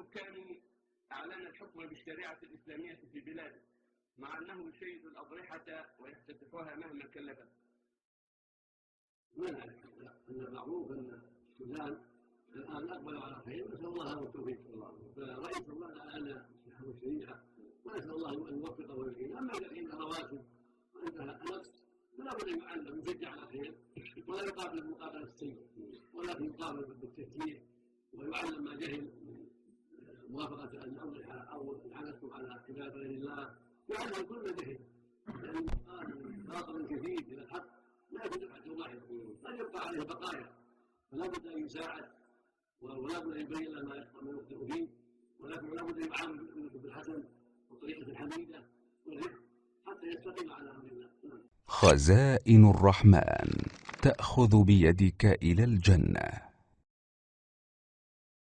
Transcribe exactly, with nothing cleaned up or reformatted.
كانوا أعلن الحكم بالشريعة الإسلامية في بلاده مع أنه يشيد الأضرحة ويفتتحوها مهما كلفت؟ ما نعرف أن المعروف أن السودان الآن أقبلوا على خير، نسأل الله التوفيق فرئيس الله أعلن يحكم الشريعة ونسأل الله أن يوفقه ويهديه. أما إذا كان رواتب وعندها نقص فلا بد أن يعلم يشجع على خير ولا يقابل بالمقابلة السيئة، ولكن يقابل بالتشجيع ويعلم ما جهل موافقة الأضرحة أو العنتم على عبادة غير الله، يعلم كل ما جهل، لأن باطل كثير إلى الحق لا يوجد حق واحد قد يبقى عليه بقايا، فلا بد أن يساعد ولا بد أن يبين له ما يخطئ فيه، ولكن لا بد أن يعامل بالأسلوب الحسن والطريقة الحميدة والرفق حتى يستقيم على أمر الله. خزائن الرحمن تأخذ بيدك إلى الجنة.